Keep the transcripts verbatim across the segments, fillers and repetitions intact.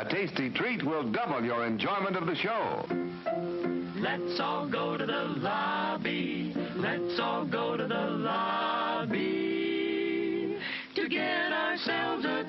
A tasty treat will double your enjoyment of the show. Let's all go to the lobby. Let's all go to the lobby to get ourselves a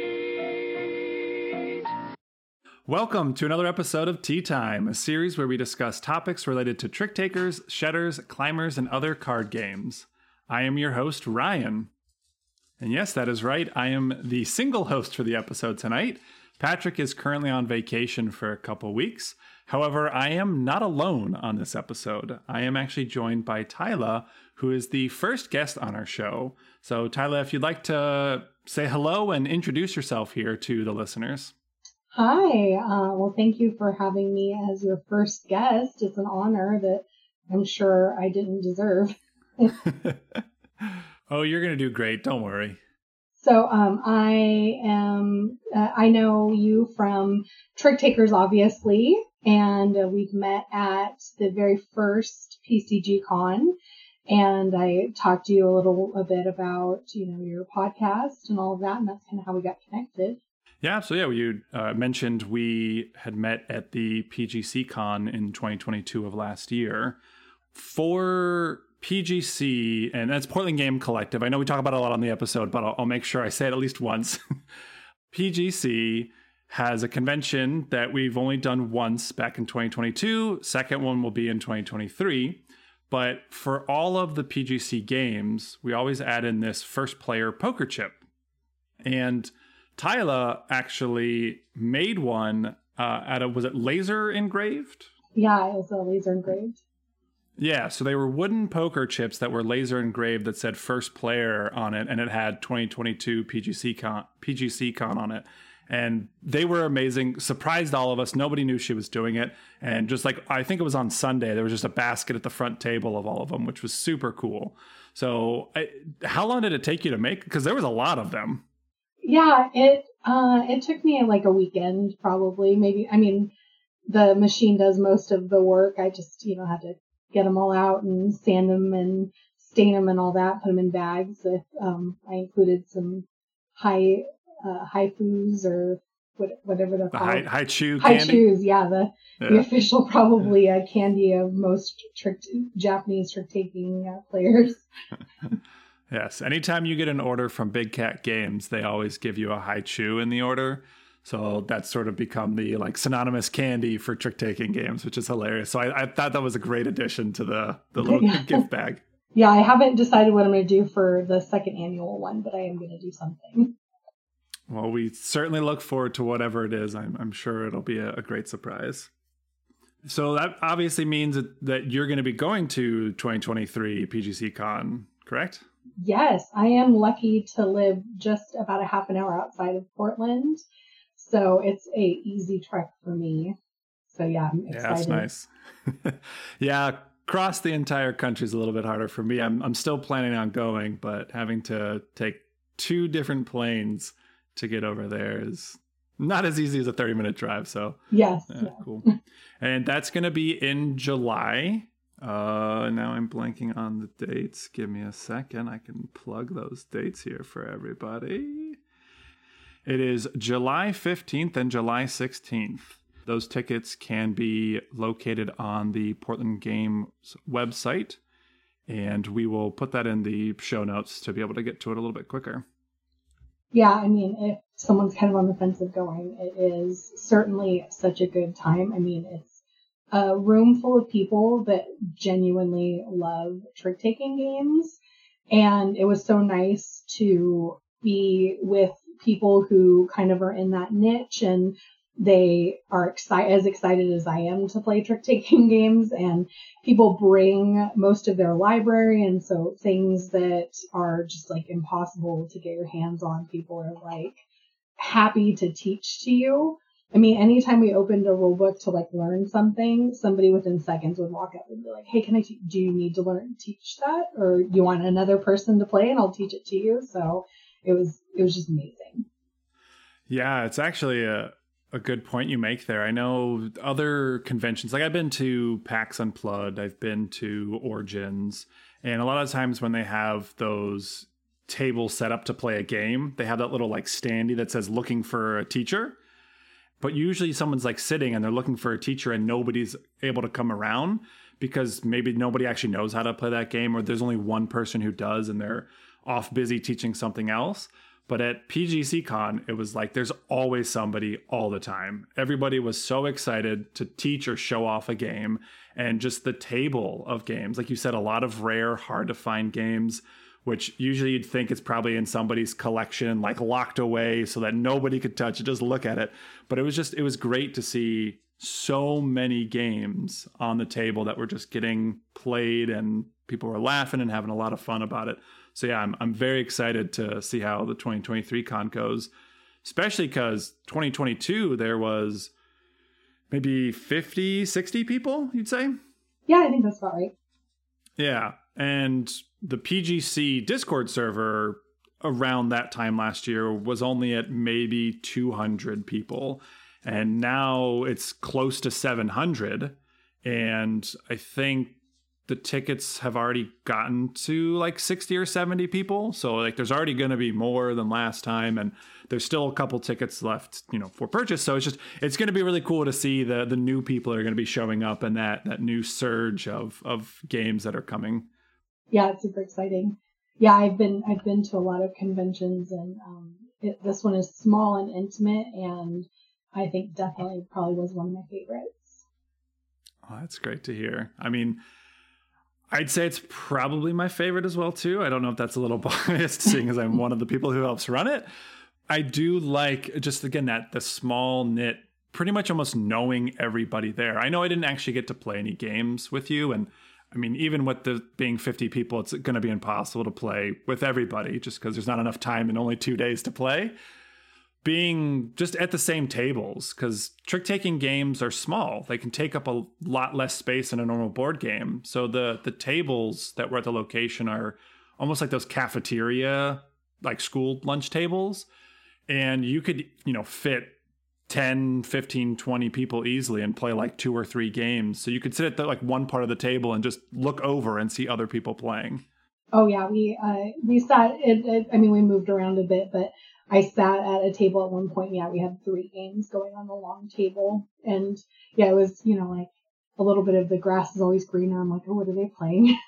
treat. Welcome to another episode of Tea Time, a series where we discuss topics related to trick takers, shedders, climbers, and other card games. I am your host, Ryan. And yes, that is right. I am the single host for the episode tonight. Patrick is currently on vacation for a couple weeks. However, I am not alone on this episode. I am actually joined by Tyla, who is the first guest on our show. So, Tyla, if you'd like to say hello and introduce yourself here to the listeners. Hi. Uh, well, thank you for having me as your first guest. It's an honor that I'm sure I didn't deserve. Oh, you're going to do great. Don't worry. So um, I am, uh, I know you from Trick Takers, obviously, and uh, we've met at the very first P C G Con, and I talked to you a little a bit about, you know, your podcast and all of that, and that's kind of how we got connected. Yeah, so yeah, you uh, mentioned we had met at the P G C Con in twenty twenty-two of last year. For P G C, and that's Portland Game Collective. I know we talk about it a lot on the episode, but I'll, I'll make sure I say it at least once. P G C has a convention that we've only done once back in twenty twenty-two. Second one will be in twenty twenty-three. But for all of the P G C games, we always add in this first player poker chip. And Tyla actually made one uh, out of, was it laser engraved? Yeah, it was a laser engraved. Yeah, so they were wooden poker chips that were laser engraved that said first player on it, and it had twenty twenty-two P G C Con, P G C Con on it. And they were amazing, surprised all of us. Nobody knew she was doing it. And just like, I think it was on Sunday, there was just a basket at the front table of all of them, which was super cool. So I, how long did it take you to make? Because there was a lot of them. Yeah, it uh, it took me like a weekend, probably. Maybe, I mean, the machine does most of the work. I just, you know, had to get them all out and sand them and stain them and all that, put them in bags. If, um, I included some high, uh, haifus or what, whatever they're the called. high, high chew high candy? chews, yeah, the, yeah. the official probably uh, candy of most trick, Japanese trick-taking uh, players. Yes, anytime you get an order from Big Cat Games, they always give you a high chew in the order. So that's sort of become the like synonymous candy for trick-taking games, which is hilarious. So I, I thought that was a great addition to the, the little yeah. gift bag. Yeah, I haven't decided what I'm going to do for the second annual one, but I am going to do something. Well, we certainly look forward to whatever it is. I'm, I'm sure it'll be a, a great surprise. So that obviously means that, that you're going to be going to twenty twenty-three P G C Con, correct? Yes, I am lucky to live just about a half an hour outside of Portland. So it's a easy trek for me. So yeah, I'm excited. Yeah, that's nice. Yeah, across the entire country is a little bit harder for me. I'm I'm still planning on going, but having to take two different planes to get over there is not as easy as a thirty minute drive. So yes, yeah, yes. Cool. And that's going to be in July. Uh, now I'm blanking on the dates. Give me a second. I can plug those dates here for everybody. It is July fifteenth and July sixteenth. Those tickets can be located on the Portland Games website, and we will put that in the show notes to be able to get to it a little bit quicker. Yeah, I mean, if someone's kind of on the fence of going, it is certainly such a good time. I mean, it's a room full of people that genuinely love trick-taking games, and it was so nice to be with people who kind of are in that niche and they are excited, as excited as I am to play trick-taking games, and people bring most of their library, and so things that are just like impossible to get your hands on, people are like happy to teach to you. I mean, anytime we opened a rule book to like learn something, somebody within seconds would walk up and be like, hey, can I, te- do you need to learn, teach that? Or you want another person to play and I'll teach it to you. So it was, it was just amazing. Yeah, it's actually a, a good point you make there. I know other conventions, like I've been to PAX Unplugged, I've been to Origins, and a lot of times when they have those tables set up to play a game, they have that little like standee that says looking for a teacher. but usually someone's like sitting and they're looking for a teacher and nobody's able to come around because maybe nobody actually knows how to play that game, or there's only one person who does and they're off busy teaching something else. But at P G C Con, it was like there's always somebody all the time. Everybody was so excited to teach or show off a game, and just the table of games. Like you said, a lot of rare, hard to find games, which usually you'd think it's probably in somebody's collection, like locked away so that nobody could touch it, just look at it. But it was just, it was great to see so many games on the table that were just getting played, and people were laughing and having a lot of fun about it. So yeah, I'm I'm very excited to see how the twenty twenty-three con goes, especially because twenty twenty-two, there was maybe fifty, sixty people, you'd say? Yeah, I think that's about right. Yeah, and the P G C Discord server around that time last year was only at maybe two hundred people, and now it's close to seven hundred, and I think the tickets have already gotten to like sixty or seventy people. So like there's already going to be more than last time, and there's still a couple tickets left, you know, for purchase. So it's just, it's going to be really cool to see the the new people that are going to be showing up, and that that new surge of of games that are coming. Yeah, it's super exciting. Yeah, I've been I've been to a lot of conventions, and um, it, this one is small and intimate, and I think definitely probably was one of my favorites. Oh, that's great to hear. I mean, I'd say it's probably my favorite as well, too. I don't know if that's a little biased, seeing as I'm one of the people who helps run it. I do like, just again, that the small knit, pretty much almost knowing everybody there. I know I didn't actually get to play any games with you. And I mean, even with the being fifty people, it's going to be impossible to play with everybody just because there's not enough time and only two days to play. Being just at the same tables, because trick-taking games are small. They can take up a lot less space than a normal board game. So the the tables that were at the location are almost like those cafeteria, like school lunch tables. And you could, you know, fit ten, fifteen, twenty people easily and play like two or three games. So you could sit at the, like one part of the table and just look over and see other people playing. Oh yeah, we uh, we sat. It, it, I mean, we moved around a bit, but I sat at a table at one point. Yeah, we had three games going on the long table, and yeah, it was, you know, like a little bit of the grass is always greener. I'm like, oh, what are they playing?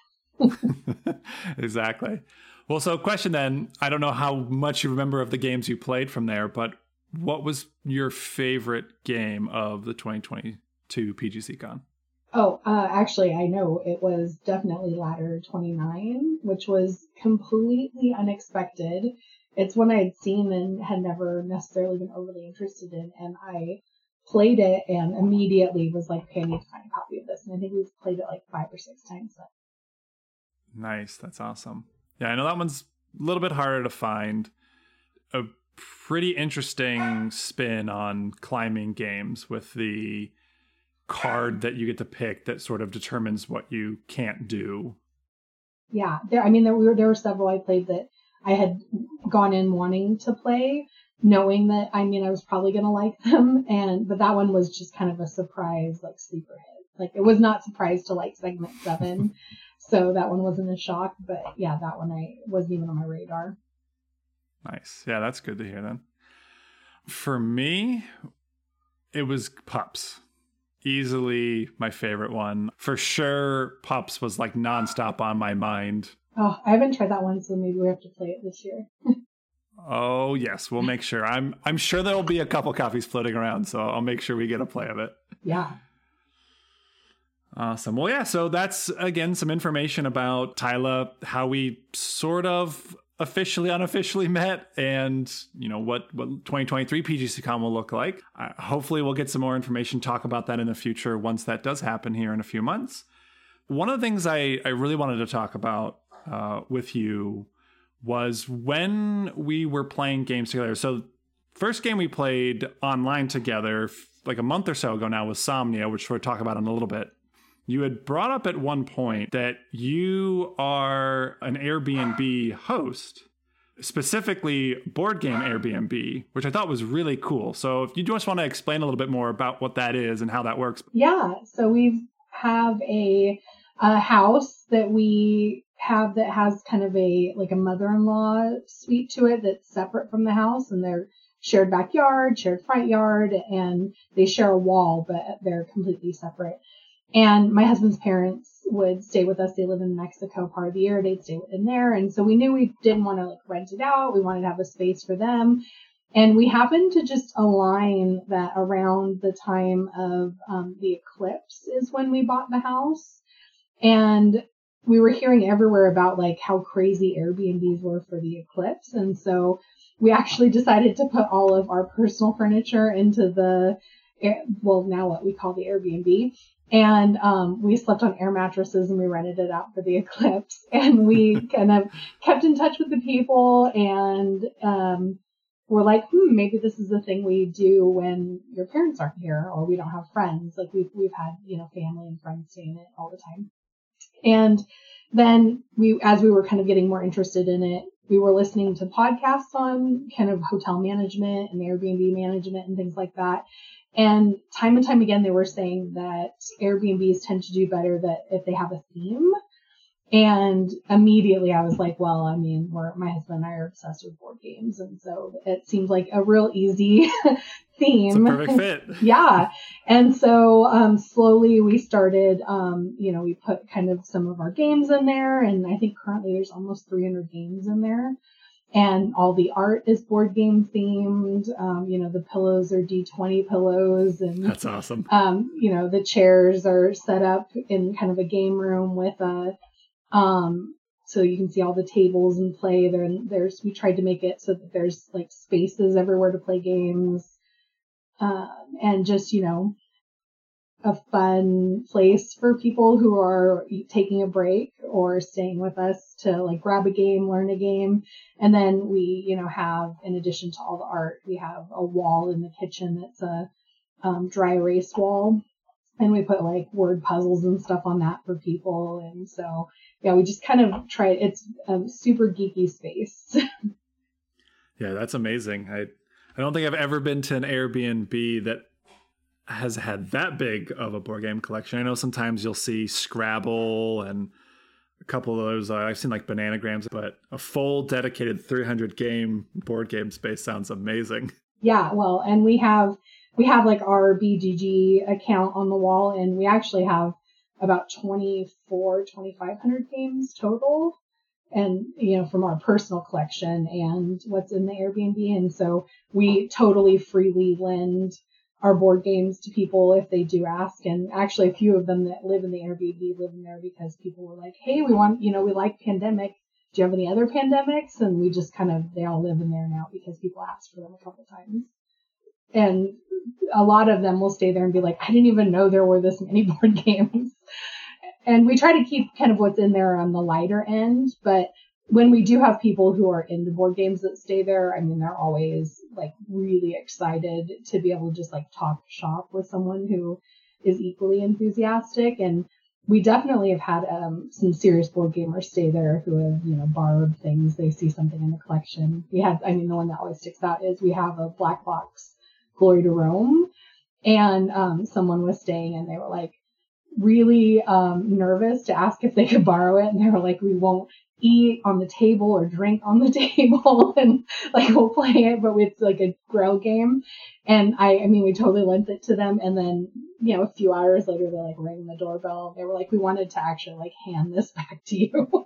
Exactly. Well, so question then, I don't know how much you remember of the games you played from there, but what was your favorite game of the twenty twenty-two P G C Con? Oh, uh, actually, I know it was definitely Ladder twenty-nine, which was completely unexpected. It's one I had seen and had never necessarily been overly interested in, and I played it and immediately was like, okay, I need to find a copy of this. And I think we've played it like five or six times now. Nice. That's awesome. Yeah, I know that one's a little bit harder to find. A pretty interesting spin on climbing games with the card that you get to pick that sort of determines what you can't do. Yeah, there. I mean, there were there were several I played that I had gone in wanting to play, knowing that, I mean, I was probably going to like them. And, but that one was just kind of a surprise, like sleeper hit. Like it was not surprised to like segment seven. So that one wasn't a shock, but yeah, that one I wasn't even on my radar. Nice. Yeah, that's good to hear then. For me, it was Pups. Easily my favorite one. For sure, Pups was like nonstop on my mind. Oh, I haven't tried that one, so maybe we have to play it this year. Oh, yes, we'll make sure. I'm I'm sure there'll be a couple copies floating around, so I'll make sure we get a play of it. Yeah. Awesome. Well, yeah, so that's, again, some information about Tyla, how we sort of officially, unofficially met, and, you know, what, what twenty twenty-three P G C Con will look like. Uh, hopefully we'll get some more information, talk about that in the future once that does happen here in a few months. One of the things I, I really wanted to talk about uh, with you was when we were playing games together. So first game we played online together like a month or so ago now was Somnia, which we'll talk about in a little bit. You had brought up at one point that you are an Airbnb host, specifically board game Airbnb, which I thought was really cool. So if you just want to explain a little bit more about what that is and how that works. Yeah. So we have a, a house that we have that has kind of a, like a mother-in-law suite to it that's separate from the house. And they're shared backyard, shared front yard, and they share a wall, but they're completely separate. And my husband's parents would stay with us. They live in Mexico part of the year. They'd stay in there. And so we knew we didn't want to like rent it out. We wanted to have a space for them. And we happened to just align that around the time of um, the eclipse is when we bought the house. And we were hearing everywhere about like how crazy Airbnbs were for the eclipse. And so we actually decided to put all of our personal furniture into the, well, now what we call the Airbnb. And um, we slept on air mattresses and we rented it out for the eclipse. And we kind of kept in touch with the people and um, we're like, hmm, maybe this is the thing we do when your parents aren't here or we don't have friends. Like we've, we've had, you know, family and friends staying in it all the time. And then we, as we were kind of getting more interested in it, we were listening to podcasts on kind of hotel management and Airbnb management and things like that. And time and time again, they were saying that Airbnbs tend to do better that if they have a theme. And immediately I was like, well, I mean, we're, my husband and I are obsessed with board games. And so it seemed like a real easy theme. It's a perfect fit. Yeah. And so um, slowly we started, um, you know, we put kind of some of our games in there. And I think currently there's almost three hundred games in there. And all the art is board game themed. Um, you know, the pillows are D twenty pillows. And that's awesome. Um, you know, the chairs are set up in kind of a game room with a, um, so you can see all the tables and play there. And there's, we tried to make it so that there's like spaces everywhere to play games. Um, and just, you know, a fun place for people who are taking a break or staying with us to like grab a game, learn a game. And then we, you know, have, in addition to all the art, we have a wall in the kitchen that's a um, dry erase wall. And we put like word puzzles and stuff on that for people. And so, yeah, we just kind of tried, it's a super geeky space. Yeah, that's amazing. I, I don't think I've ever been to an Airbnb that has had that big of a board game collection. I know sometimes you'll see Scrabble and a couple of those. Uh, I've seen like Bananagrams, but a full dedicated three hundred game board game space sounds amazing. Yeah, well, and we have we have like our B G G account on the wall, and we actually have about twenty-four, twenty-five hundred games total. And, you know, from our personal collection and what's in the Airbnb. And so we totally freely lend our board games to people if they do ask. And actually a few of them that live in the Airbnb live in there because people were like, hey, we want, you know, we like Pandemic. Do you have any other Pandemics? And we just kind of, they all live in there now because people asked for them a couple times. And a lot of them will stay there and be like, I didn't even know there were this many board games. And we try to keep kind of what's in there on the lighter end. But when we do have people who are into board games that stay there, I mean, they're always like really excited to be able to just like talk shop with someone who is equally enthusiastic. And we definitely have had um, some serious board gamers stay there who have, you know, borrowed things. They see something in the collection. We had, I mean, the one that always sticks out is we have a black box Glory to Rome. And um, someone was staying and they were like, really um, nervous to ask if they could borrow it. And they were like, we won't eat on the table or drink on the table. And like, we'll play it, but it's like a grill game. And I, I mean, we totally lent it to them. And then, you know, a few hours later, they're like ringing the doorbell. They were like, we wanted to actually like hand this back to you.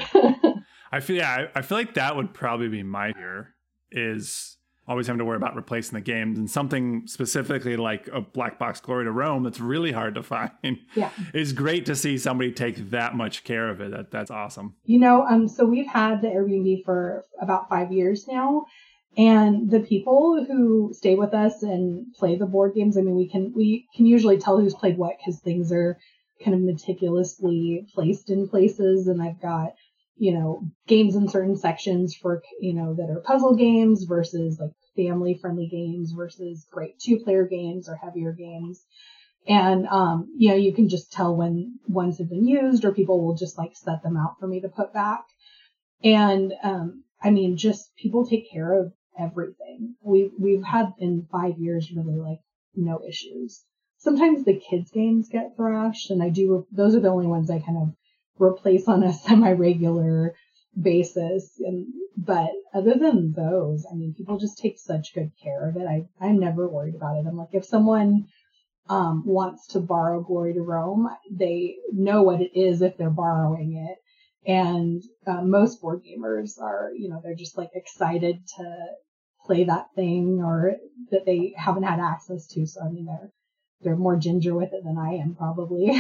I feel, yeah, I, I feel like that would probably be my fear is always having to worry about replacing the games, and something specifically like a black box Glory to Rome that's really hard to find. Yeah. It's great to see somebody take that much care of it. That that's awesome. You know, um, so we've had the Airbnb for about five years now, and the people who stay with us and play the board games, I mean, we can we can usually tell who's played what because things are kind of meticulously placed in places, and I've got, you know, games in certain sections for, you know, that are puzzle games versus like family friendly games versus great two player games or heavier games. And, um, you know, you can just tell when ones have been used or people will just like set them out for me to put back. And, um, I mean, just people take care of everything. We've, we've had in five years really like no issues. Sometimes the kids games get thrashed and I do, those are the only ones I kind of replace on a semi-regular basis. And, but other than those, I mean, people just take such good care of it. I, I'm never worried about it. I'm like, if someone um, wants to borrow Glory to Rome, they know what it is if they're borrowing it. And uh, most board gamers are, you know, they're just like excited to play that thing or that they haven't had access to. So, I mean, they're, they're more ginger with it than I am probably.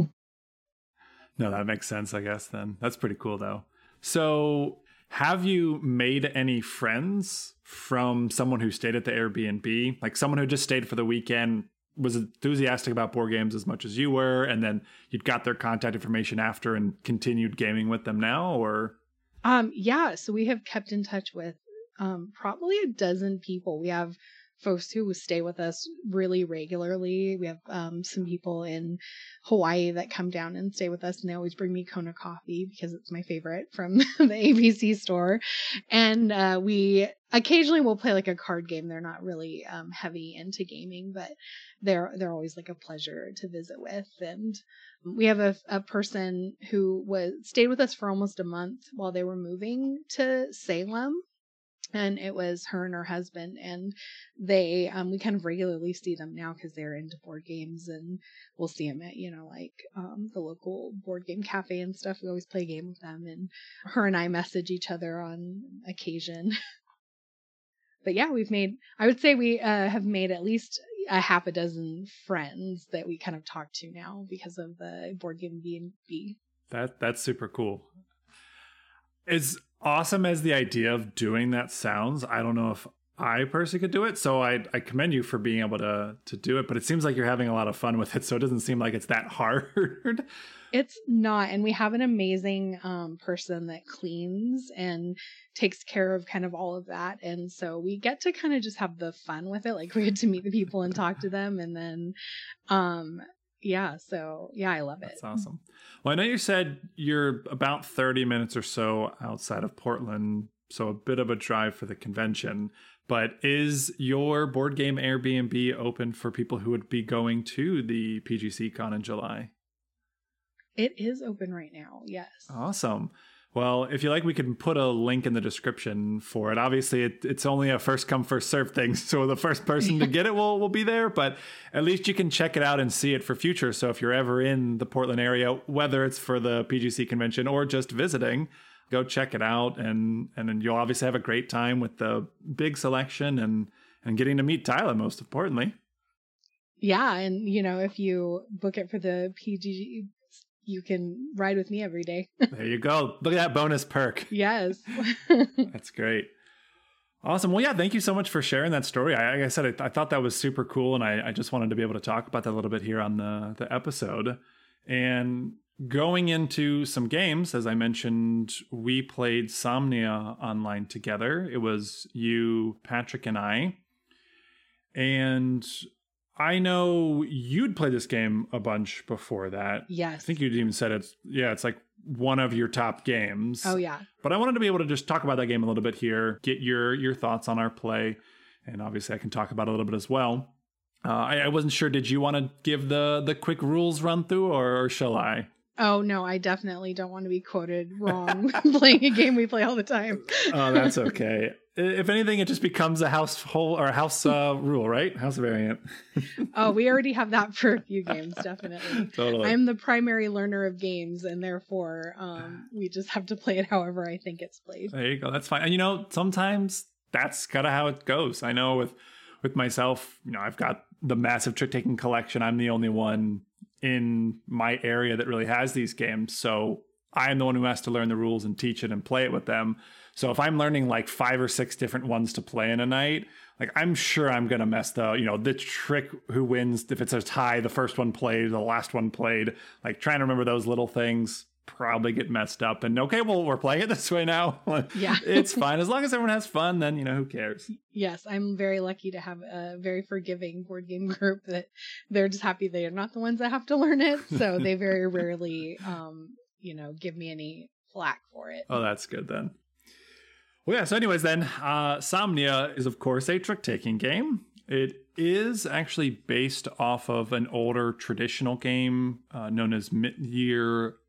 No, that makes sense, I guess, then. That's pretty cool, though. So have you made any friends from someone who stayed at the Airbnb? Like someone who just stayed for the weekend, was enthusiastic about board games as much as you were, and then you'd got their contact information after and continued gaming with them now, or? Um, yeah, so we have kept in touch with um, probably a dozen people. We have folks who stay with us really regularly. We have um, some people in Hawaii that come down and stay with us, and they always bring me Kona coffee because it's my favorite from the A B C store. And uh, we occasionally will play like a card game. They're not really um, heavy into gaming, but they're they're always like a pleasure to visit with. And we have a, a person who was stayed with us for almost a month while they were moving to Salem. And it was her and her husband, and they, um, we kind of regularly see them now because they're into board games, and we'll see them at, you know, like, um, the local board game cafe and stuff. We always play a game with them, and her and I message each other on occasion. But yeah, we've made, I would say we, uh, have made at least a half a dozen friends that we kind of talk to now because of the board game B and B. That, that's super cool. Is awesome as the idea of doing that sounds. I don't know if I personally could do it, so I I commend you for being able to to do it, but it seems like you're having a lot of fun with it, so it doesn't seem like it's that hard. It's not, and we have an amazing um person that cleans and takes care of kind of all of that, and so we get to kind of just have the fun with it. Like we get to meet the people and talk to them, and then um yeah, so yeah, I love it. That's awesome. Well, I know you said you're about thirty minutes or so outside of Portland, so a bit of a drive for the convention. But is your board game Airbnb open for people who would be going to the P G C Con in July? It is open right now, yes. Awesome. Well, if you like, we can put a link in the description for it. Obviously, it, it's only a first come, first serve thing, so the first person to get it will, will be there, but at least you can check it out and see it for future. So if you're ever in the Portland area, whether it's for the P G C convention or just visiting, go check it out, and, and then you'll obviously have a great time with the big selection and, and getting to meet Tyler, most importantly. Yeah, and, you know, if you book it for the P G C, you can ride with me every day. There you go. Look at that bonus perk. Yes. That's great. Awesome. Well, yeah, thank you so much for sharing that story. I, like I said, I, I thought that was super cool, and I, I just wanted to be able to talk about that a little bit here on the, the episode. And going into some games, as I mentioned, we played Somnia online together. It was you, Patrick, and I. And I know you'd played this game a bunch before that. Yes. I think you'd even said it's, yeah, it's like one of your top games. Oh, yeah. But I wanted to be able to just talk about that game a little bit here, get your your thoughts on our play, and obviously I can talk about it a little bit as well. Uh, I, I wasn't sure, did you want to give the, the quick rules run through, or, or shall I? Oh, no, I definitely don't want to be quoted wrong playing a game we play all the time. Oh, that's okay. If anything, it just becomes a household or a house uh, rule, right? House variant. Oh, we already have that for a few games, definitely. Totally. I'm the primary learner of games, and therefore um, we just have to play it however I think it's played. There you go. That's fine. And, you know, sometimes that's kind of how it goes. I know with with myself, you know, I've got the massive trick-taking collection. I'm the only one in my area that really has these games. So I'm the one who has to learn the rules and teach it and play it with them. So if I'm learning like five or six different ones to play in a night, like I'm sure I'm going to mess the, you know, the trick who wins. If it's a tie, the first one played, the last one played, like trying to remember those little things probably get messed up. And okay, well, we're playing it this way now. Yeah. It's fine. As long as everyone has fun, then, you know, who cares? Yes, I'm very lucky to have a very forgiving board game group that they're just happy they are not the ones that have to learn it. So they very rarely, um, you know, give me any flack for it. Oh, that's good then. Well, yeah, so anyways then, uh, Somnia is, of course, a trick-taking game. It is actually based off of an older traditional game uh, known as Midyear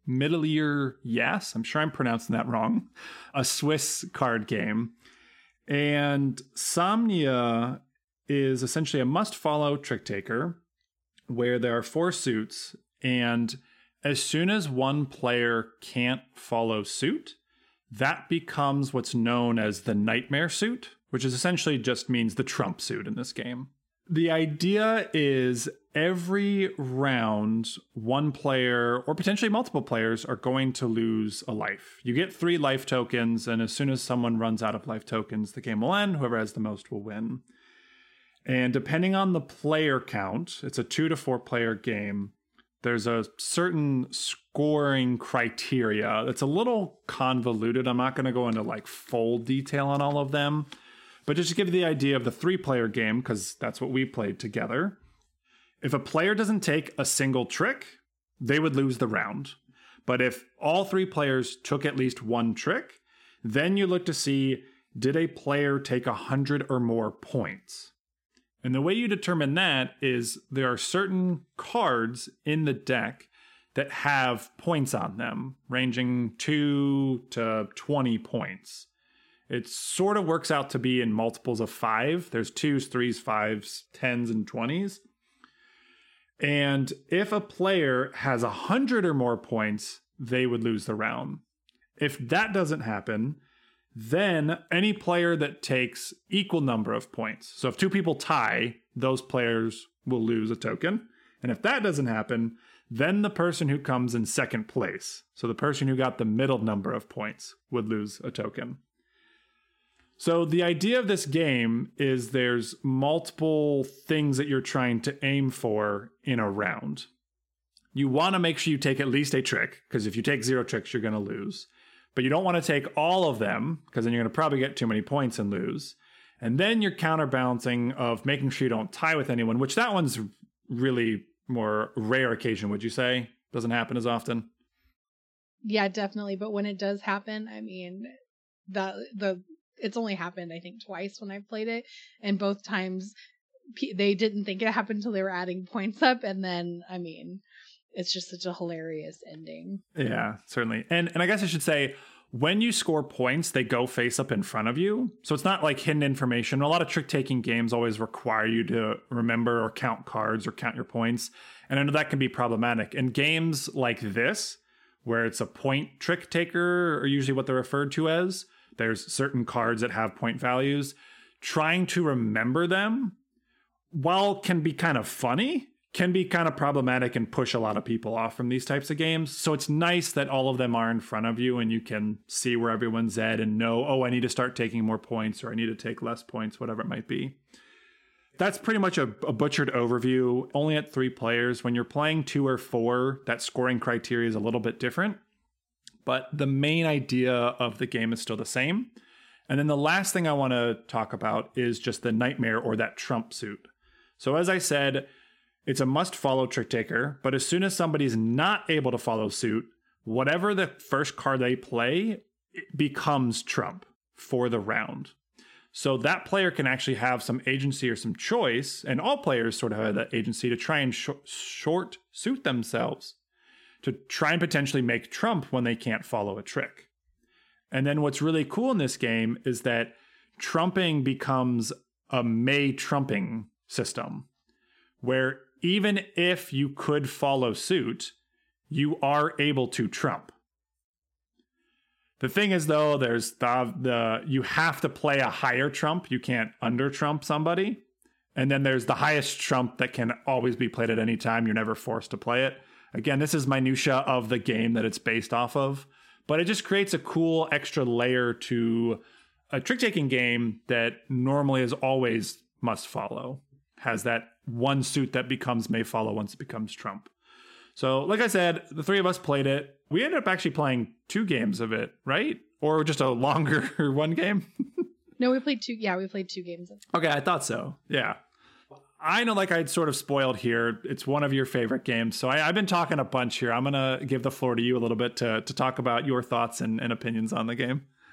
Middle-ear Yes. I'm sure I'm pronouncing that wrong. A Swiss card game. And Somnia is essentially a must-follow trick taker where there are four suits, and as soon as one player can't follow suit, that becomes what's known as the nightmare suit, which is essentially just means the trump suit in this game. The idea is every round, one player or potentially multiple players are going to lose a life. You get three life tokens, and as soon as someone runs out of life tokens, the game will end. Whoever has the most will win. And depending on the player count, it's a two to four player game. There's a certain scoring criteria that's a little convoluted. I'm not going to go into like full detail on all of them, but just to give you the idea of the three player game, because that's what we played together. If a player doesn't take a single trick, they would lose the round. But if all three players took at least one trick, then you look to see, did a player take one hundred or more points? And the way you determine that is there are certain cards in the deck that have points on them, ranging two to twenty points. It sort of works out to be in multiples of five. There's twos, threes, fives, tens, and twenties. And if a player has one hundred or more points, they would lose the round. If that doesn't happen, then any player that takes equal number of points. So if two people tie, those players will lose a token. And if that doesn't happen, then the person who comes in second place, so the person who got the middle number of points, would lose a token. So the idea of this game is there's multiple things that you're trying to aim for in a round. You want to make sure you take at least a trick, because if you take zero tricks, you're going to lose. But you don't want to take all of them, because then you're going to probably get too many points and lose. And then you're counterbalancing of making sure you don't tie with anyone, which that one's really more rare occasion, would you say? Doesn't happen as often. Yeah, definitely. But when it does happen, I mean, the the it's only happened, I think, twice when I've played it. And both times they didn't think it happened until they were adding points up. And then, I mean, it's just such a hilarious ending. Yeah, certainly. And and I guess I should say, when you score points, they go face up in front of you. So it's not like hidden information. A lot of trick-taking games always require you to remember or count cards or count your points. And I know that can be problematic. In games like this, where it's a point trick taker, or usually what they're referred to as, there's certain cards that have point values. Trying to remember them, while can be kind of funny, can be kind of problematic and push a lot of people off from these types of games. So it's nice that all of them are in front of you and you can see where everyone's at and know, oh, I need to start taking more points or I need to take less points, whatever it might be. That's pretty much a, a butchered overview, only at three players. When you're playing two or four, that scoring criteria is a little bit different. But the main idea of the game is still the same. And then the last thing I want to talk about is just the nightmare or that trump suit. So as I said, it's a must-follow trick taker, but as soon as somebody's not able to follow suit, whatever the first card they play, it becomes trump for the round. So that player can actually have some agency or some choice, and all players sort of have that agency to try and sh- short suit themselves, to try and potentially make trump when they can't follow a trick. And then what's really cool in this game is that trumping becomes a May trumping system, where even if you could follow suit, you are able to trump. The thing is, though, there's the, the you have to play a higher trump. You can't under trump somebody. And then there's the highest trump that can always be played at any time. You're never forced to play it. Again, this is minutia of the game that it's based off of, but it just creates a cool extra layer to a trick-taking game that normally is always must follow. Has that one suit that becomes may follow once it becomes trump. So like I said, the three of us played it. We ended up actually playing two games of it, right? Or just a longer one game? No, we played two. Yeah, we played two games. Okay, I thought so. Yeah. I know, like I'd sort of spoiled here, it's one of your favorite games. So I, I've been talking a bunch here. I'm going to give the floor to you a little bit to, to talk about your thoughts and, and opinions on the game.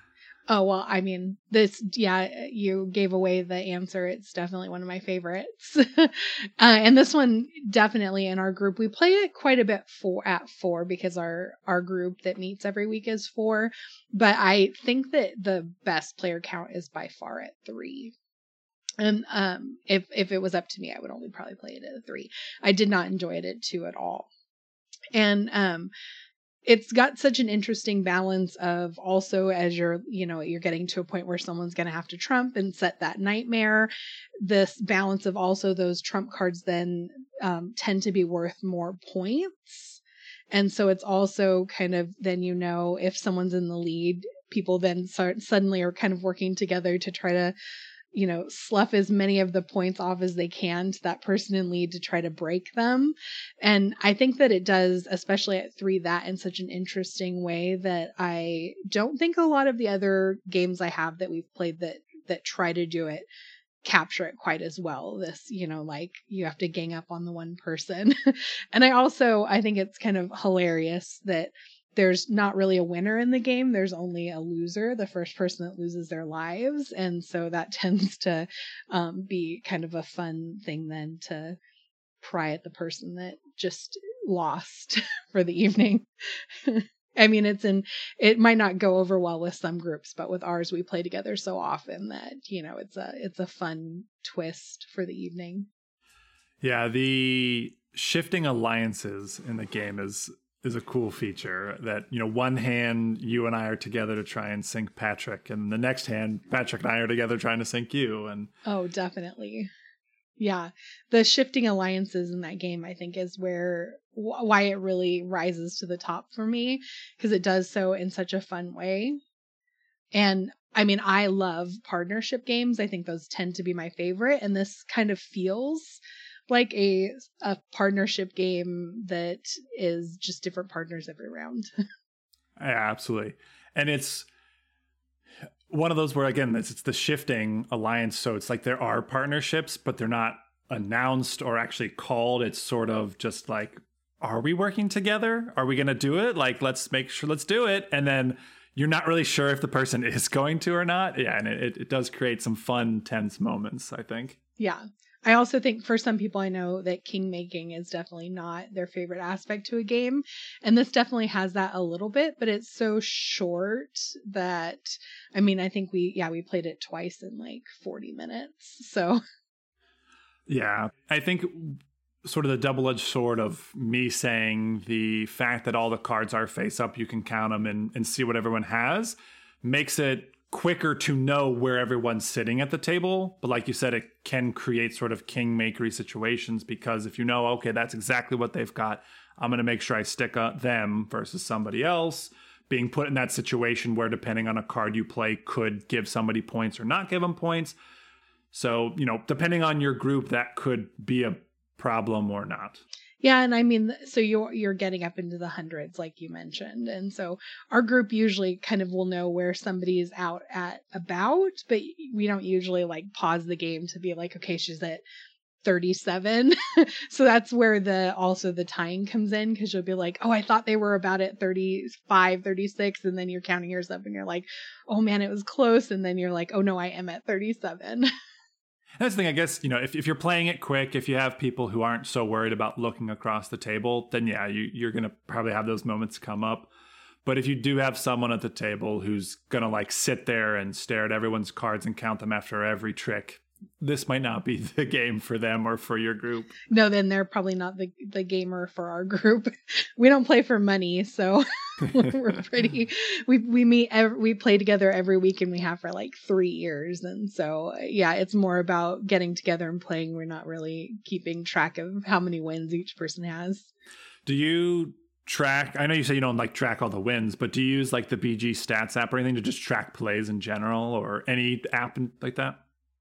Oh, well, I mean, this, yeah, you gave away the answer. It's definitely one of my favorites. uh, and this one, definitely in our group, we play it quite a bit for at four because our, our group that meets every week is four. But I think that the best player count is by far at three. And um, if, if it was up to me, I would only probably play it at a three. I did not enjoy it at two at all. And, um, it's got such an interesting balance of also as you're, you know, you're getting to a point where someone's going to have to trump and set that nightmare. This balance of also those trump cards then um, tend to be worth more points. And so it's also kind of then, you know, if someone's in the lead, people then start suddenly are kind of working together to try to, you know, slough as many of the points off as they can to that person in lead to try to break them. And I think that it does, especially at three, that in such an interesting way that I don't think a lot of the other games I have that we've played that, that try to do it capture it quite as well. This, you know, like you have to gang up on the one person. And I also, I think it's kind of hilarious that there's not really a winner in the game. There's only a loser, the first person that loses their lives. And so that tends to um, be kind of a fun thing then to pry at the person that just lost for the evening. I mean, it's in, it might not go over well with some groups, but with ours, we play together so often that, you know, it's a, it's a fun twist for the evening. Yeah. The shifting alliances in the game is, is a cool feature that, you know, one hand you and I are together to try and sync Patrick, and the next hand Patrick and I are together trying to sync you. And oh, definitely. Yeah. The shifting alliances in that game, I think, is where wh- why it really rises to the top for me, because it does so in such a fun way. And I mean, I love partnership games. I think those tend to be my favorite. And this kind of feels like a a partnership game that is just different partners every round. yeah, absolutely. And it's one of those where, again, it's, it's the shifting alliance. So it's like there are partnerships, but they're not announced or actually called. It's sort of just like, are we working together? Are we going to do it? Like, let's make sure, let's do it. And then you're not really sure if the person is going to or not. Yeah, and it, it does create some fun, tense moments, I think. Yeah. I also think for some people I know that king making is definitely not their favorite aspect to a game. And this definitely has that a little bit, but it's so short that, I mean, I think we, yeah, we played it twice in like forty minutes. So. Yeah, I think sort of the double-edged sword of me saying the fact that all the cards are face up, you can count them and, and see what everyone has, makes it quicker to know where everyone's sitting at the table. But like you said, it can create sort of king-makery situations, because if you know, okay, that's exactly what they've got, I'm going to make sure I stick up them versus somebody else. Being put in that situation where, depending on a card you play, could give somebody points or not give them points. So, you know, depending on your group, that could be a problem or not. Yeah, and I mean, so you're you're getting up into the hundreds, like you mentioned, and so our group usually kind of will know where somebody is out at about, but we don't usually like pause the game to be like, okay, she's at thirty-seven. So that's where the also the tying comes in, because you'll be like, oh, I thought they were about at thirty-five, thirty-six, and then you're counting yours up and you're like, oh man, it was close, and then you're like, oh no, I am at thirty-seven. That's the thing, I guess, you know, if, if you're playing it quick, if you have people who aren't so worried about looking across the table, then yeah, you, you're going to probably have those moments come up. But if you do have someone at the table who's going to like sit there and stare at everyone's cards and count them after every trick, this might not be the game for them or for your group. No, then they're probably not the, the gamer for our group. We don't play for money, so we're pretty, we we meet, every, we play together every week, and we have for like three years. And so, yeah, it's more about getting together and playing. We're not really keeping track of how many wins each person has. Do you track, I know you say you don't like track all the wins, but do you use like the B G Stats app or anything to just track plays in general, or any app like that?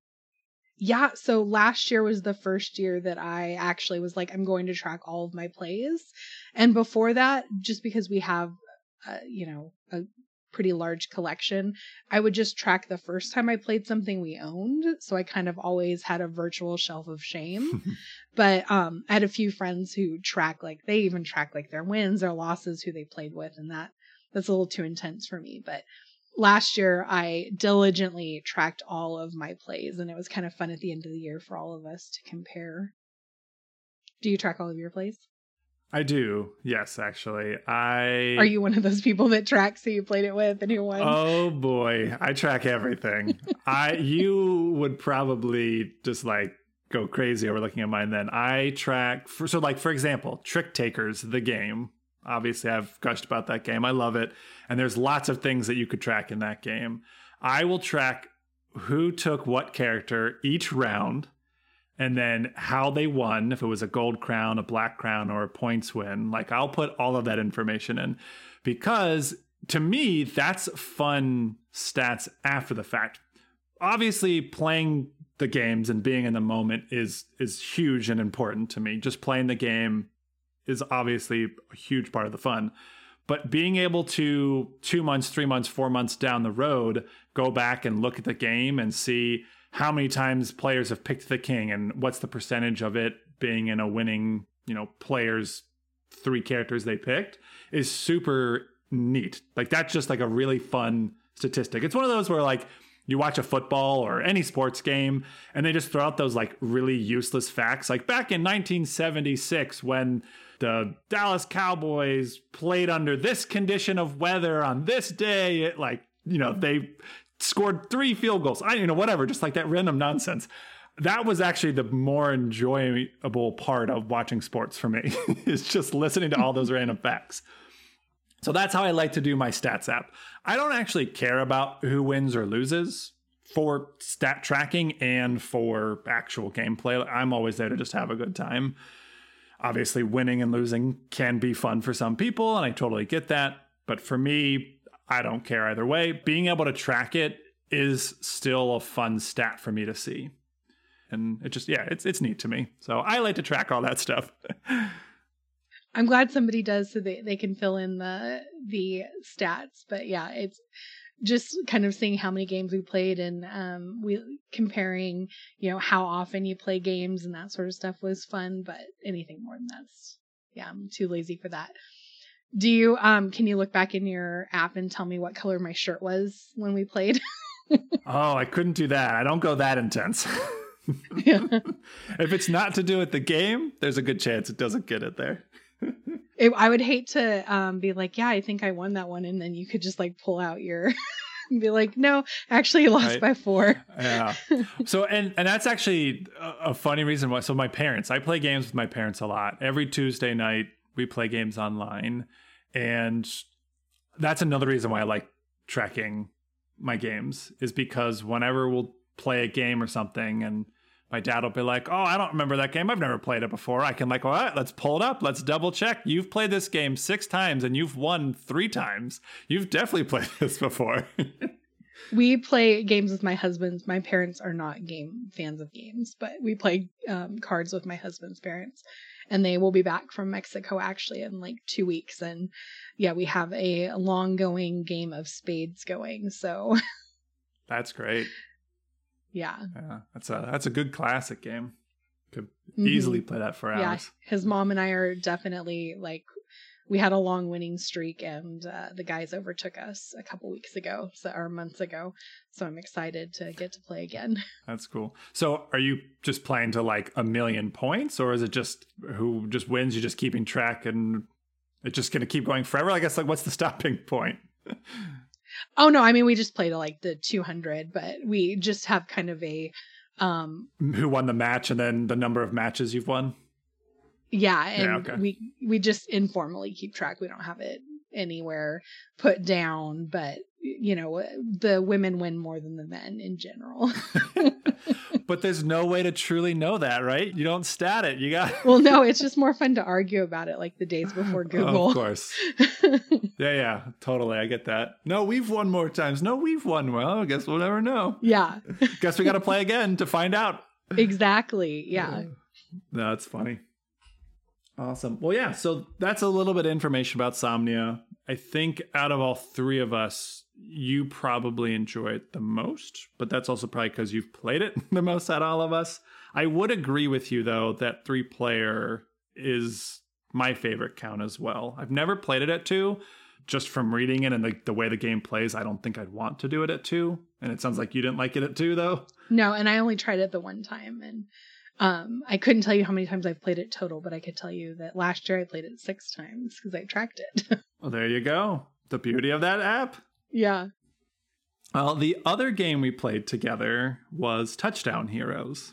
Yeah, so last year was the first year that I actually was like, I'm going to track all of my plays. And before that, just because we have, uh, you know, a pretty large collection, I would just track the first time I played something we owned. So I kind of always had a virtual shelf of shame. But um, I had a few friends who track, like, they even track like their wins, their losses, who they played with. And that that's a little too intense for me. But last year I diligently tracked all of my plays, and it was kind of fun at the end of the year for all of us to compare. Do you track all of your plays? I do. Yes, actually. I Are you one of those people that tracks who you played it with and who won? Oh boy, I track everything. I you would probably just like go crazy over looking at mine then. I track for, so like for example, Trick Takers, the game. Obviously, I've gushed about that game. I love it. And there's lots of things that you could track in that game. I will track who took what character each round, and then how they won, if it was a gold crown, a black crown, or a points win. Like, I'll put all of that information in, because to me, that's fun stats after the fact. Obviously, playing the games and being in the moment is is huge and important to me. Just playing the game is obviously a huge part of the fun. But being able to two months, three months, four months down the road, go back and look at the game and see how many times players have picked the king and what's the percentage of it being in a winning, you know, players, three characters they picked, is super neat. Like, that's just like a really fun statistic. It's one of those where like you watch a football or any sports game and they just throw out those like really useless facts. Like back in nineteen seventy-six, when the Dallas Cowboys played under this condition of weather on this day, it like, you know, they scored three field goals. I, you know, whatever, just like that random nonsense. That was actually the more enjoyable part of watching sports for me, is just listening to all those random facts. So that's how I like to do my stats app. I don't actually care about who wins or loses for stat tracking and for actual gameplay. I'm always there to just have a good time. Obviously, winning and losing can be fun for some people, and I totally get that. But for me, I don't care either way. Being able to track it is still a fun stat for me to see. And it just, yeah, it's it's neat to me. So I like to track all that stuff. I'm glad somebody does, so they, they can fill in the the stats. But yeah, it's just kind of seeing how many games we played, and um, we comparing, you know, how often you play games and that sort of stuff was fun. But anything more than that's, yeah, I'm too lazy for that. Do you, um, can you look back in your app and tell me what color my shirt was when we played? Oh, I couldn't do that. I don't go that intense. Yeah. If it's not to do with the game, there's a good chance it doesn't get it there. It, I would hate to um, be like, yeah, I think I won that one. And then you could just like pull out your and be like, no, actually you lost right. by four. Yeah. So, and, and that's actually a, a funny reason why. So my parents, I play games with my parents a lot. Every Tuesday night we play games online. And that's another reason why I like tracking my games, is because whenever we'll play a game or something and my dad will be like, oh, I don't remember that game. I've never played it before. I can like, all right, let's pull it up. Let's double check. You've played this game six times and you've won three times. You've definitely played this before. We play games with my husband. My parents are not game fans of games, but we play um, cards with my husband's parents. And they will be back from Mexico actually in like two weeks. And yeah, we have a long going game of spades going. So that's great. Yeah. Yeah. That's a, that's a good classic game. Could Mm-hmm. easily play that for hours. Yeah. His mom and I are definitely like, we had a long winning streak, and uh, the guys overtook us a couple weeks ago, so or months ago. So I'm excited to get to play again. That's cool. So are you just playing to like a million points, or is it just who just wins? You're just keeping track and it's just going to keep going forever? I guess, like, what's the stopping point? Oh no, I mean, we just play to like the two hundred, but we just have kind of a um who won the match and then the number of matches you've won. Yeah, and yeah, okay. we we just informally keep track. We don't have it anywhere put down, but you know, the women win more than the men in general. But there's no way to truly know that, right? You don't stat it. You got Well, no, it's just more fun to argue about it like the days before Google. Oh, of course. Yeah, yeah, totally. I get that. No, we've won more times. No, we've won. Well, I guess we'll never know. Yeah. Guess we got to play again to find out. Exactly. Yeah. No, that's funny. Awesome. Well, yeah, so that's a little bit of information about Somnia. I think out of all three of us, you probably enjoy it the most, but that's also probably because you've played it the most out of all of us. I would agree with you, though, that three-player is my favorite count as well. I've never played it at two, just from reading it and the, the way the game plays, I don't think I'd want to do it at two. And it sounds like you didn't like it at two, though. No, and I only tried it the one time. And um, I couldn't tell you how many times I've played it total, but I could tell you that last year I played it six times because I tracked it. Well, there you go. The beauty of that app. Yeah. Well, the other game we played together was Touchdown Heroes.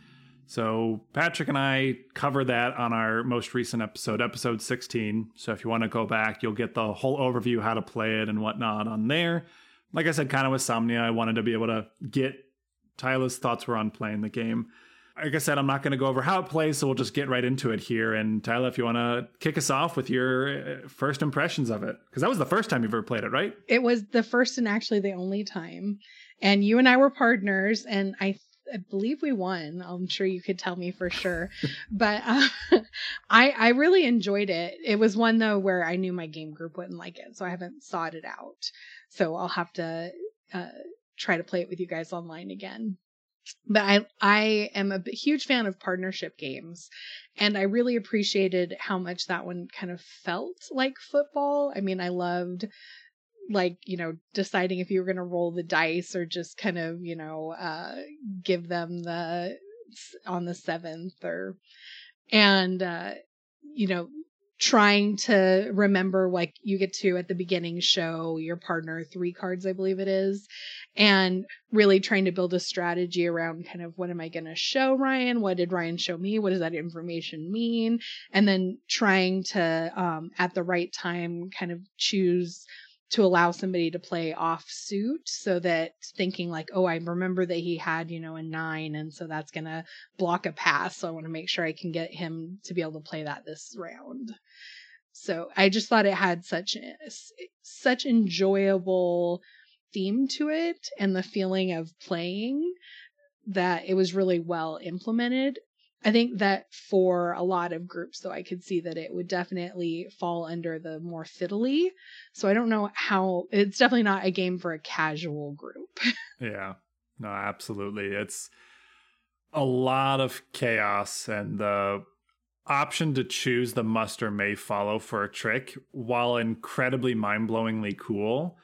So Patrick and I covered that on our most recent episode, episode sixteen. So if you want to go back, you'll get the whole overview, how to play it and whatnot on there. Like I said, kind of with Somnia, I wanted to be able to get Tyler's thoughts were on playing the game. Like I said, I'm not going to go over how it plays, so we'll just get right into it here. And Tyler, if you want to kick us off with your first impressions of it, because that was the first time you've ever played it, right? It was the first and actually the only time. And you and I were partners, and I I believe we won. I'm sure you could tell me for sure. But uh, I I really enjoyed it. It was one, though, where I knew my game group wouldn't like it, so I haven't sought it out. So I'll have to uh, try to play it with you guys online again. But I I am a huge fan of partnership games, and I really appreciated how much that one kind of felt like football. I mean, I loved, like, you know, deciding if you were going to roll the dice or just kind of, you know, uh, give them the on the seventh or, and, uh, you know, trying to remember, like, you get to at the beginning show your partner three cards, I believe it is, and really trying to build a strategy around kind of, what am I going to show Ryan? What did Ryan show me? What does that information mean? And then trying to, um, at the right time, kind of choose to allow somebody to play off suit, so that thinking like, oh, I remember that he had, you know, a nine, and so that's going to block a pass. So I want to make sure I can get him to be able to play that this round. So I just thought it had such, such enjoyable theme to it, and the feeling of playing, that it was really well implemented. I think that for a lot of groups, though, I could see that it would definitely fall under the more fiddly. So I don't know how, it's definitely not a game for a casual group. Yeah, no, absolutely. It's a lot of chaos, and the option to choose the must or may follow for a trick, while incredibly mind-blowingly cool,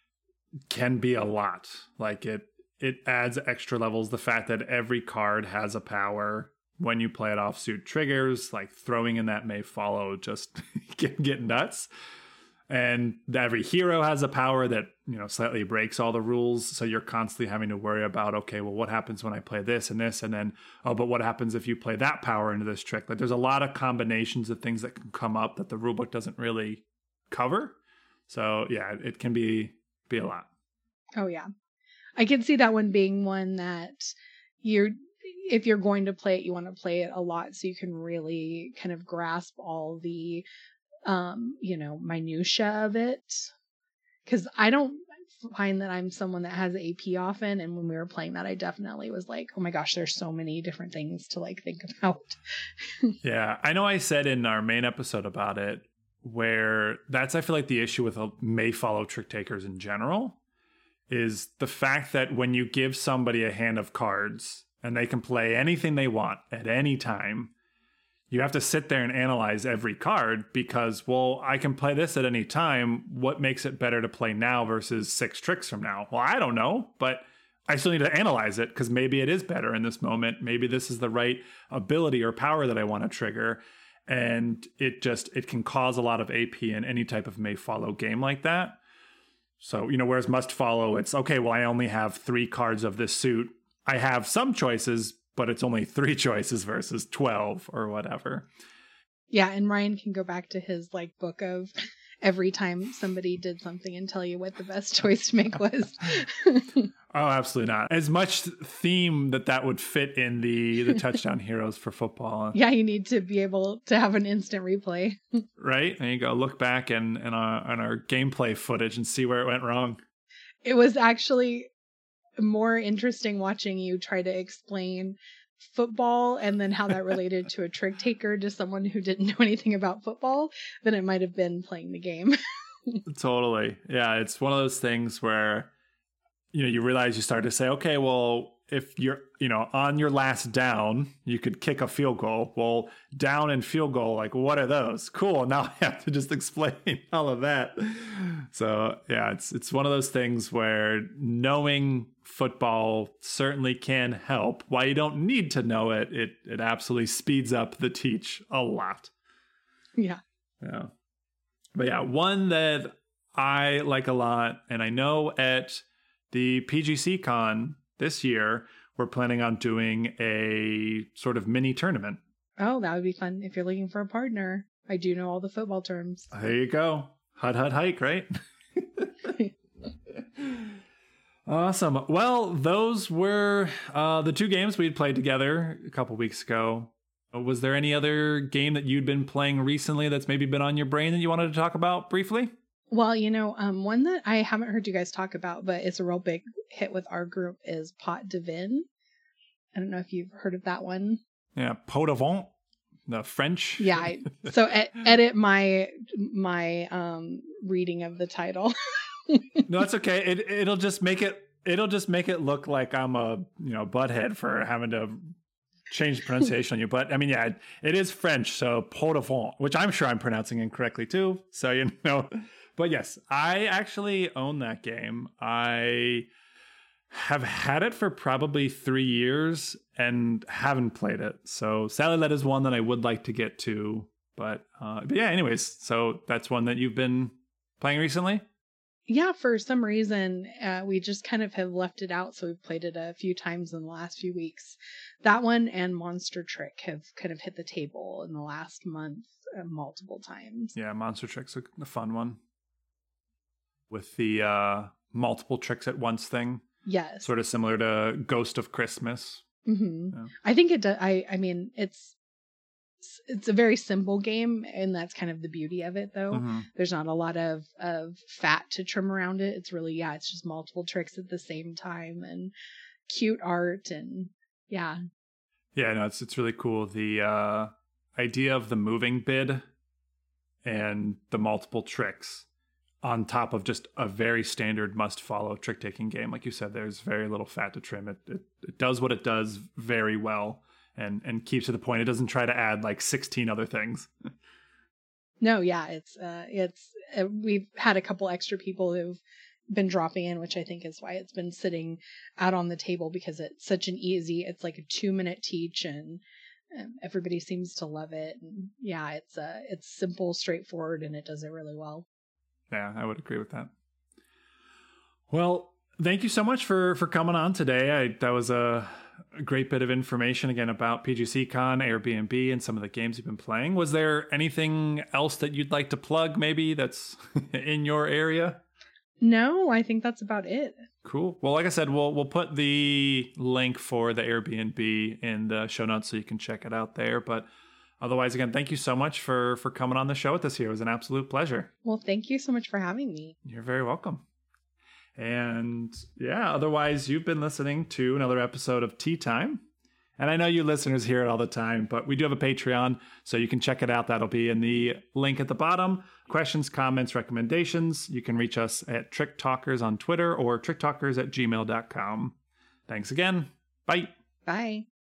can be a lot. Like it, it adds extra levels. The fact that every card has a power when you play it offsuit triggers, like throwing in that may follow, just get, get nuts. And every hero has a power that, you know, slightly breaks all the rules. So you're constantly having to worry about, okay, well, what happens when I play this and this? And then, oh, but what happens if you play that power into this trick? Like, there's a lot of combinations of things that can come up that the rulebook doesn't really cover. So yeah, it can be, be a lot. Oh yeah. I can see that one being one that you're, if you're going to play it, you want to play it a lot so you can really kind of grasp all the, um, you know, minutia of it. Because I don't find that I'm someone that has A P often. And when we were playing that, I definitely was like, oh my gosh, there's so many different things to like think about. Yeah, I know I said in our main episode about it, where that's, I feel like the issue with may follow trick takers in general is the fact that when you give somebody a hand of cards and they can play anything they want at any time, you have to sit there and analyze every card because, well, I can play this at any time. What makes it better to play now versus six tricks from now? Well, I don't know, but I still need to analyze it because maybe it is better in this moment. Maybe this is the right ability or power that I want to trigger. And it just, it can cause a lot of A P in any type of may follow game like that. So, you know, whereas must follow, it's okay, well, I only have three cards of this suit. I have some choices, but it's only three choices versus twelve or whatever. Yeah, and Ryan can go back to his like book of every time somebody did something and tell you what the best choice to make was. Oh, absolutely not. As much theme that that would fit in the, the Touchdown Heroes for football. Yeah, you need to be able to have an instant replay. Right? There you go. Look back and and our, on our gameplay footage and see where it went wrong. It was actually more interesting watching you try to explain football and then how that related to a trick taker to someone who didn't know anything about football than it might have been playing the game. Totally. Yeah, it's one of those things where, you know, you realize you start to say, okay, well, if you're, you know, on your last down, you could kick a field goal. Well, down and field goal, like, what are those? Cool. Now I have to just explain all of that. So yeah, it's it's one of those things where knowing football certainly can help. While you don't need to know it, it it absolutely speeds up the teach a lot. Yeah. Yeah. But yeah, one that I like a lot, and I know at the P G C Con this year, we're planning on doing a sort of mini tournament. Oh, that would be fun if you're looking for a partner. I do know all the football terms. There you go. Hut, hut, hike, right? Awesome. Well, those were uh, the two games we'd played together a couple weeks ago. Was there any other game that you'd been playing recently that's maybe been on your brain that you wanted to talk about briefly? Well, you know, um, one that I haven't heard you guys talk about, but it's a real big hit with our group is Pot de Vin. I don't know if you've heard of that one. Yeah, Pot de Vin, the French. Yeah, I, so ed- edit my my um, reading of the title. No, it's okay. It it'll just make it it'll just make it look like I'm a you know butthead for having to change the pronunciation on you. But I mean, yeah, it, it is French, so Pot de Vin, which I'm sure I'm pronouncing incorrectly too. So you know. But yes, I actually own that game. I have had it for probably three years and haven't played it. So sadly, that is one that I would like to get to. But, uh, but yeah, anyways, so that's one that you've been playing recently? Yeah, for some reason, uh, we just kind of have left it out. So we've played it a few times in the last few weeks. That one and Monster Trick have kind of hit the table in the last month uh, multiple times. Yeah, Monster Trick's a, a fun one. With the uh, multiple tricks at once thing. Yes. Sort of similar to Ghost of Christmas. Mm-hmm. Yeah. I think it does. I, I mean, it's it's a very simple game, and that's kind of the beauty of it, though. Mm-hmm. There's not a lot of, of fat to trim around it. It's really, yeah, it's just multiple tricks at the same time and cute art, and yeah. Yeah, no, it's, it's really cool. The uh, idea of the moving bid and the multiple tricks on top of just a very standard must-follow trick-taking game. Like you said, there's very little fat to trim. It, it it does what it does very well and, and keeps to the point. It doesn't try to add like sixteen other things. No, yeah, it's uh, it's uh, we've had a couple extra people who've been dropping in, which I think is why it's been sitting out on the table, because it's such an easy, it's like a two-minute teach, and um, everybody seems to love it. And yeah, it's uh, it's simple, straightforward, and it does it really well. Yeah, I would agree with that. Well, thank you so much for, for coming on today. I, that was a, a great bit of information, again, about P G C Con, Airbnb, and some of the games you've been playing. Was there anything else that you'd like to plug, maybe, that's in your area? No, I think that's about it. Cool. Well, like I said, we'll we'll put the link for the Airbnb in the show notes so you can check it out there. But otherwise, again, thank you so much for, for coming on the show with us here. It was an absolute pleasure. Well, thank you so much for having me. You're very welcome. And yeah, otherwise, you've been listening to another episode of Tea Time. And I know you listeners hear it all the time, but we do have a Patreon, so you can check it out. That'll be in the link at the bottom. Questions, comments, recommendations. You can reach us at Trick Talkers on Twitter or tricktalkers at gmail dot com. Thanks again. Bye. Bye.